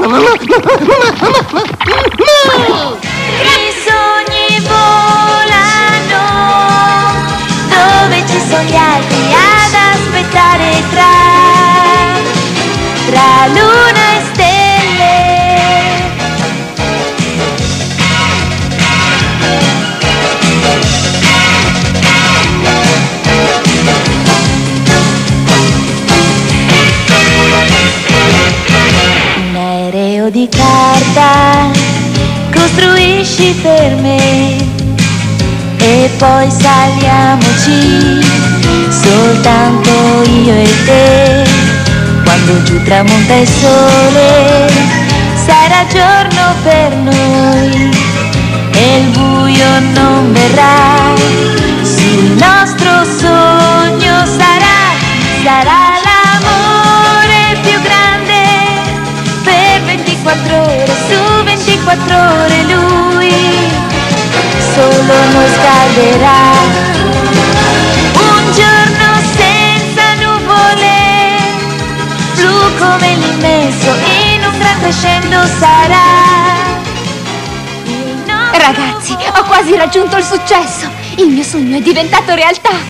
I sogni volano dove ci sono gli altri ad aspettare tra luna e stelle. Un aereo di carta costruisci per me e poi saliamoci soltanto io e te. Quando giù tramonta il sole sarà giorno per noi e il buio non verrà. Sul nostro sogno sarà l'amore più grande per 24 ore su 24 ore. Lui solo noi scalderà. Un giorno senza nuvole, blu come l'immenso, in un gran crescendo sarà. Ragazzi, ho quasi raggiunto il successo. Il mio sogno è diventato realtà.